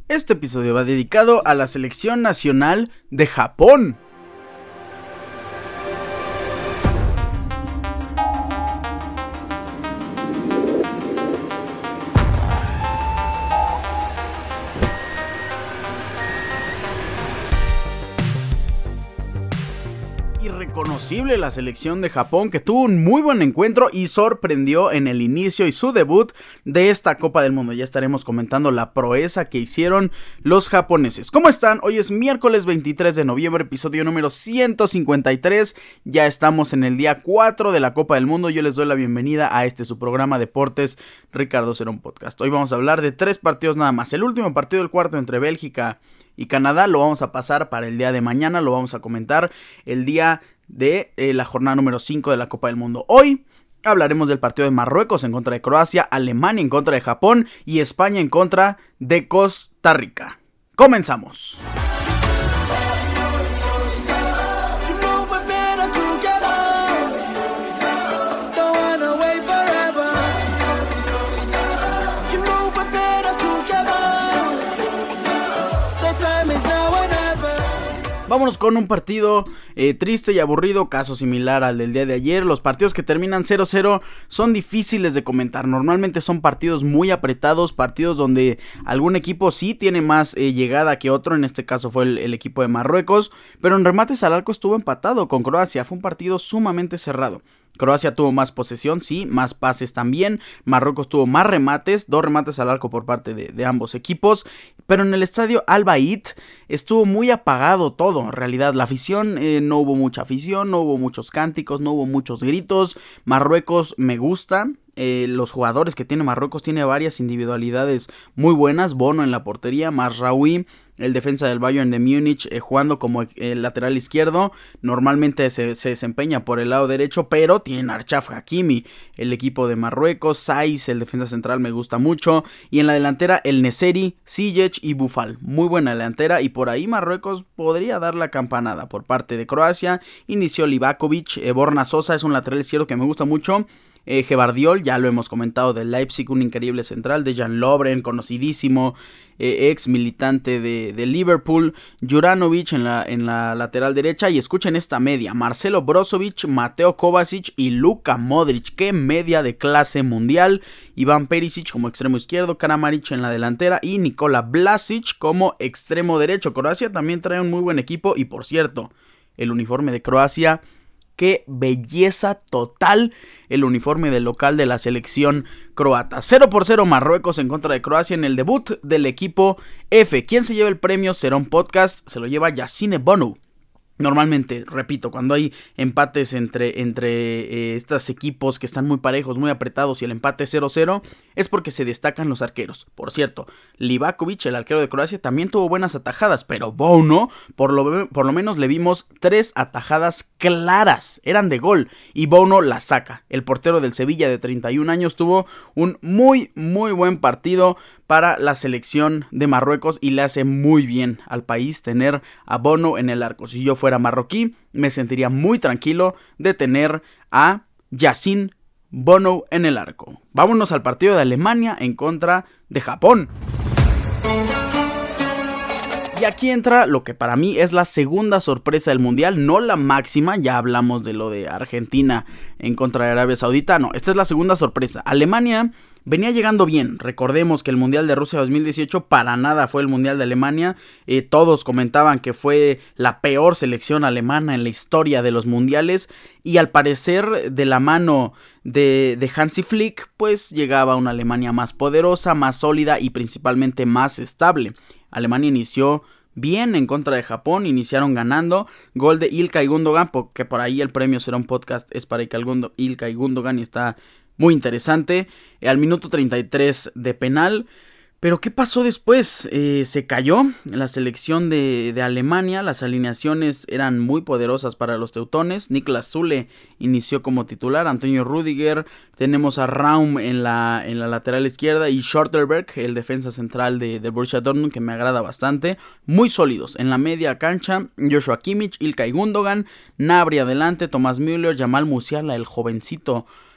Este episodio va dedicado a la selección nacional de Japón. Irreconocible la selección de Japón, que tuvo un muy buen encuentro y sorprendió en el inicio y su debut de esta Copa del Mundo. Ya estaremos comentando la proeza que hicieron los japoneses. ¿Cómo están? Hoy es miércoles 23 de noviembre, episodio número 153. Ya estamos en el día 4 de la Copa del Mundo. Yo les doy la bienvenida a su programa Deportes Ricardo Cerón Podcast. Hoy vamos a hablar de 3 partidos nada más. El último partido, el cuarto, entre Bélgica y Canadá, lo vamos a pasar para el día de mañana. Lo vamos a comentar el día de la jornada número 5 de la Copa del Mundo. Hoy hablaremos del partido de Marruecos en contra de Croacia, Alemania en contra de Japón y España en contra de Costa Rica. ¡Comenzamos! Vámonos con un partido triste y aburrido, caso similar al del día de ayer. Los partidos que terminan 0-0 son difíciles de comentar. Normalmente son partidos muy apretados, partidos donde algún equipo sí tiene más llegada que otro. En este caso fue el equipo de Marruecos, pero en remates al arco estuvo empatado con Croacia. Fue un partido sumamente cerrado. Croacia tuvo más posesión, sí, más pases también. Marruecos tuvo más remates, 2 remates al arco por parte de ambos equipos. Pero en el estadio Al Bayt estuvo muy apagado todo. En realidad la afición, no hubo mucha afición, no hubo muchos cánticos, no hubo muchos gritos. Marruecos me gusta. Los jugadores que tiene Marruecos tiene varias individualidades muy buenas. Bono en la portería, Mazraoui, el defensa del Bayern de Múnich, jugando como el lateral izquierdo. Normalmente se desempeña por el lado derecho, pero tienen a Achraf Hakimi, el equipo de Marruecos. Saiz, el defensa central, me gusta mucho. Y en la delantera, el Neseri, Ziyech y Boufal. Muy buena delantera, y por ahí Marruecos podría dar la campanada. Por parte de Croacia, inició Livakovic. Borna Sosa es un lateral izquierdo que me gusta mucho. Gvardiol, ya lo hemos comentado, del Leipzig, un increíble central. Dejan Lovren, conocidísimo, ex militante de Liverpool. Juranovic en la lateral derecha. Y escuchen esta media: Marcelo Brozovic, Mateo Kovacic y Luka Modric. ¡Qué media de clase mundial! Iván Perisic como extremo izquierdo, Kramaric en la delantera y Nikola Vlasic como extremo derecho. Croacia también trae un muy buen equipo. Y por cierto, el uniforme de Croacia, ¡qué belleza total! El uniforme del local de la selección croata. 0-0 Marruecos en contra de Croacia en el debut del equipo F. ¿Quién se lleva el premio Cerón Podcast? Se lo lleva Yassine Bonu. Normalmente, repito, cuando hay empates entre estos equipos que están muy parejos, muy apretados, y el empate 0-0, es porque se destacan los arqueros. Por cierto, Livakovic, el arquero de Croacia, también tuvo buenas atajadas, pero Bono, por lo menos le vimos 3 atajadas claras, eran de gol, y Bono las saca. El portero del Sevilla, de 31 años, tuvo un muy buen partido para la selección de Marruecos, y le hace muy bien al país tener a Bono en el arco. Si yo fuera marroquí, me sentiría muy tranquilo de tener a Yassine Bonu en el arco. Vámonos al partido de Alemania en contra de Japón. Y aquí entra lo que para mí es la segunda sorpresa del mundial, no la máxima. Ya hablamos de lo de Argentina en contra de Arabia Saudita. No, esta es la segunda sorpresa. Alemania venía llegando bien. Recordemos que el Mundial de Rusia 2018 para nada fue el Mundial de Alemania. Todos comentaban que fue la peor selección alemana en la historia de los mundiales. Y al parecer, de la mano de Hansi Flick, pues llegaba una Alemania más poderosa, más sólida y principalmente más estable. Alemania inició bien en contra de Japón, iniciaron ganando. Gol de Ilkay Gundogan, porque por ahí el premio Cerón Podcast es para Ilkay Gundogan y está muy interesante. Al minuto 33 de penal. Pero ¿qué pasó después? Se cayó la selección de Alemania. Las alineaciones eran muy poderosas para los teutones. Niklas Süle inició como titular. Antonio Rüdiger. Tenemos a Raum en la lateral izquierda. Y Schlotterbeck, el defensa central de Borussia Dortmund, que me agrada bastante. Muy sólidos. En la media cancha, Joshua Kimmich, Ilkay Gundogan, Gnabry adelante, Thomas Müller, Jamal Musiala, el jovencito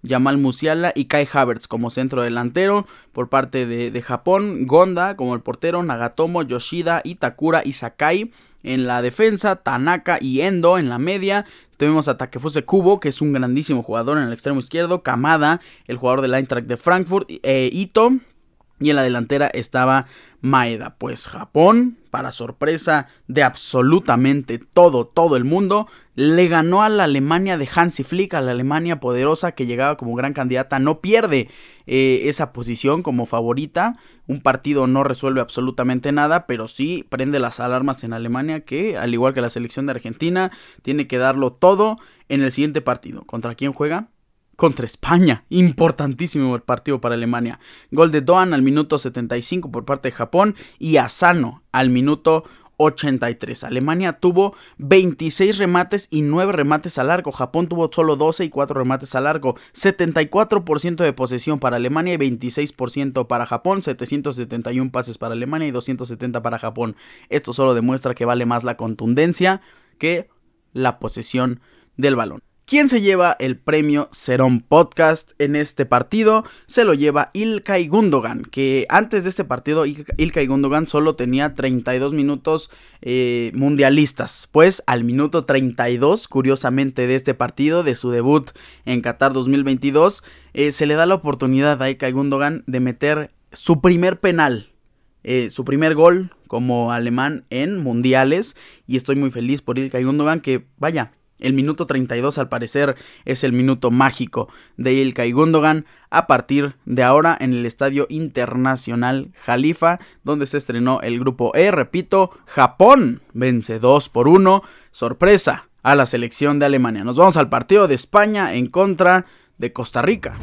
Jamal Musiala y Kai Havertz como centro delantero. Por parte de Japón, Gonda como el portero, Nagatomo, Yoshida, Itakura y Sakai en la defensa, Tanaka y Endo en la media. Tuvimos a Takefuse Kubo, que es un grandísimo jugador en el extremo izquierdo, Kamada, el jugador del Eintracht de Frankfurt, Ito, y en la delantera estaba Maeda. Pues Japón, para sorpresa de absolutamente todo el mundo, le ganó a la Alemania de Hansi Flick, a la Alemania poderosa que llegaba como gran candidata. No pierde esa posición como favorita. Un partido no resuelve absolutamente nada, pero sí prende las alarmas en Alemania, que al igual que la selección de Argentina, tiene que darlo todo en el siguiente partido. ¿Contra quién juega? Contra España. Importantísimo el partido para Alemania. Gol de Doan al minuto 75 por parte de Japón y Asano al minuto 83. Alemania tuvo 26 remates y 9 remates al arco. Japón tuvo solo 12 y 4 remates al arco. 74% de posesión para Alemania y 26% para Japón. 771 pases para Alemania y 270 para Japón. Esto solo demuestra que vale más la contundencia que la posesión del balón. ¿Quién se lleva el premio Serón Podcast en este partido? Se lo lleva İlkay Gundogan, que antes de este partido İlkay Gundogan solo tenía 32 minutos mundialistas. Pues al minuto 32, curiosamente de este partido, de su debut en Qatar 2022, se le da la oportunidad a İlkay Gundogan de meter su primer penal. Su primer gol como alemán en mundiales, y estoy muy feliz por İlkay Gundogan, que vaya, el minuto 32 al parecer es el minuto mágico de İlkay Gundogan a partir de ahora en el Estadio Internacional Khalifa, donde se estrenó el grupo E. Repito, Japón vence 2-1, sorpresa a la selección de Alemania. Nos vamos al partido de España en contra de Costa Rica.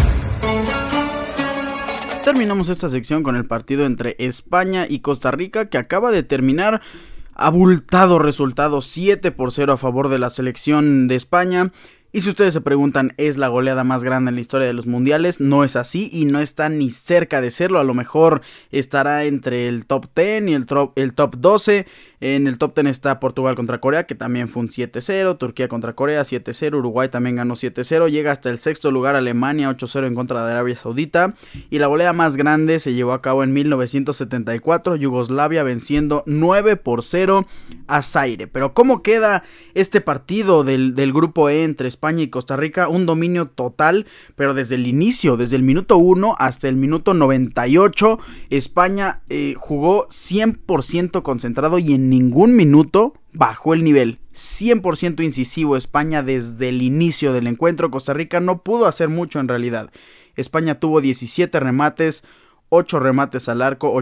Terminamos esta sección con el partido entre España y Costa Rica, que acaba de terminar. Abultado resultado, 7-0 a favor de la selección de España. Y si ustedes se preguntan, ¿es la goleada más grande en la historia de los mundiales? No es así y no está ni cerca de serlo. A lo mejor estará entre el top 10 y el top 12. En el top 10 está Portugal contra Corea, que también fue un 7-0. Turquía contra Corea, 7-0. Uruguay también ganó 7-0. Llega hasta el sexto lugar Alemania, 8-0 en contra de Arabia Saudita. Y la goleada más grande se llevó a cabo en 1974. Yugoslavia venciendo 9-0 a Zaire. Pero ¿cómo queda este partido del grupo E entre España y Costa Rica? Un dominio total, pero desde el inicio, desde el minuto 1 hasta el minuto 98, España jugó 100% concentrado y en ningún minuto bajó el nivel. 100% incisivo España desde el inicio del encuentro. Costa Rica no pudo hacer mucho en realidad. España tuvo 17 remates, 8 remates al arco,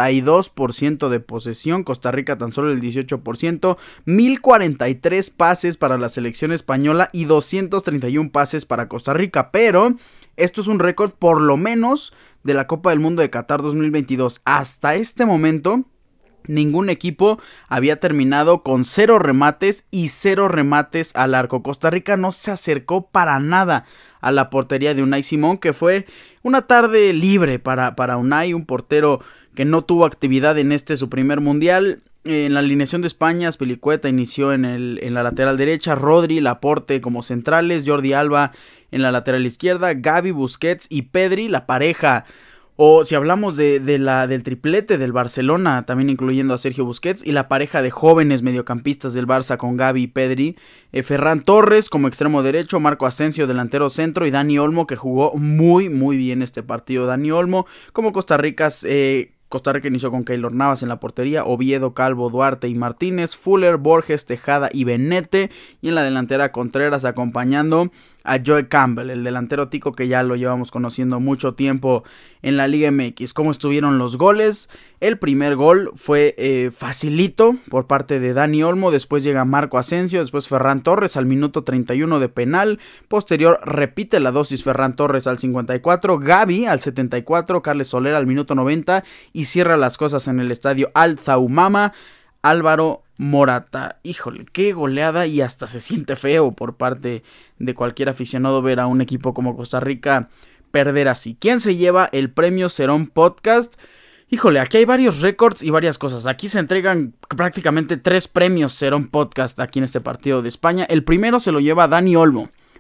82% de posesión, Costa Rica tan solo el 18%, 1043 pases para la selección española y 231 pases para Costa Rica, pero esto es un récord por lo menos de la Copa del Mundo de Qatar 2022. Hasta este momento, ningún equipo había terminado con 0 remates y 0 remates al arco. Costa Rica no se acercó para nada a la portería de Unai Simón, que fue una tarde libre para Unai, un portero que no tuvo actividad en su primer mundial. En la alineación de España, Azpilicueta inició en la lateral derecha, Rodri, Laporte como centrales, Jordi Alba en la lateral izquierda, Gavi, Busquets y Pedri, la pareja. O si hablamos del triplete del Barcelona, también incluyendo a Sergio Busquets, y la pareja de jóvenes mediocampistas del Barça con Gavi y Pedri, Ferran Torres como extremo derecho, Marco Asensio delantero centro y Dani Olmo, que jugó muy bien este partido. Dani Olmo, como Costa Rica inició con Keylor Navas en la portería, Oviedo, Calvo, Duarte y Martínez, Fuller, Borges, Tejada y Benete, y en la delantera Contreras acompañando a Joe Campbell, el delantero tico que ya lo llevamos conociendo mucho tiempo en la Liga MX. ¿Cómo estuvieron los goles? El primer gol fue facilito por parte de Dani Olmo, después llega Marco Asensio, después Ferran Torres al minuto 31 de penal, posterior repite la dosis Ferran Torres al 54, Gavi al 74, Carles Soler al minuto 90 y cierra las cosas en el estadio Al Zaumama, Álvaro Morata. Híjole, qué goleada, y hasta se siente feo por parte de cualquier aficionado ver a un equipo como Costa Rica perder así. ¿Quién se lleva el premio Serón Podcast? Híjole, aquí hay varios récords y varias cosas. Aquí se entregan prácticamente 3 premios Serón Podcast aquí en este partido de España. El primero se lo lleva Dani Olmo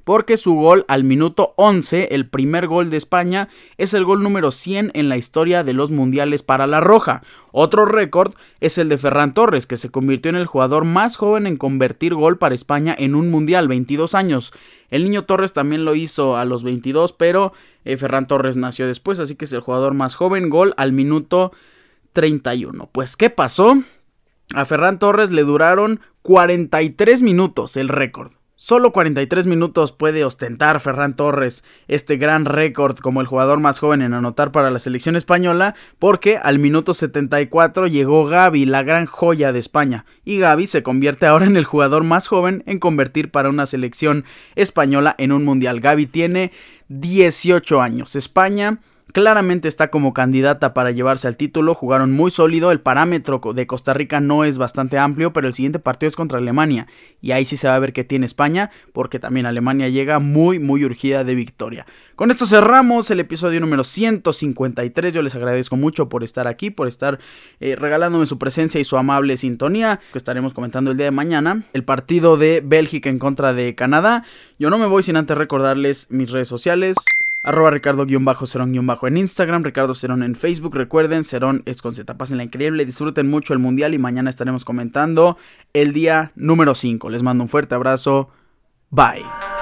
porque su gol al minuto 11, el primer gol de España, es el gol número 100 en la historia de los mundiales para la Roja. Otro récord es el de Ferran Torres, que se convirtió en el jugador más joven en convertir gol para España en un mundial, 22 años. El niño Torres también lo hizo a los 22, pero Ferran Torres nació después, así que es el jugador más joven, gol al minuto 31. Pues, ¿qué pasó? A Ferran Torres le duraron 43 minutos el récord. Solo 43 minutos puede ostentar Ferran Torres este gran récord como el jugador más joven en anotar para la selección española, porque al minuto 74 llegó Gavi, la gran joya de España, y Gavi se convierte ahora en el jugador más joven en convertir para una selección española en un mundial. Gavi tiene 18 años. España claramente está como candidata para llevarse al título, jugaron muy sólido, el parámetro de Costa Rica no es bastante amplio, pero el siguiente partido es contra Alemania, y ahí sí se va a ver qué tiene España, porque también Alemania llega muy urgida de victoria. Con esto cerramos el episodio número 153, yo les agradezco mucho por estar aquí, por estar regalándome su presencia y su amable sintonía, que estaremos comentando el día de mañana, el partido de Bélgica en contra de Canadá. Yo no me voy sin antes recordarles mis redes sociales, @Ricardo_Cerón- en Instagram, Ricardo Cerón en Facebook. Recuerden, Cerón es con Z. Pásenla increíble, disfruten mucho el mundial y mañana estaremos comentando el día número 5. Les mando un fuerte abrazo. Bye.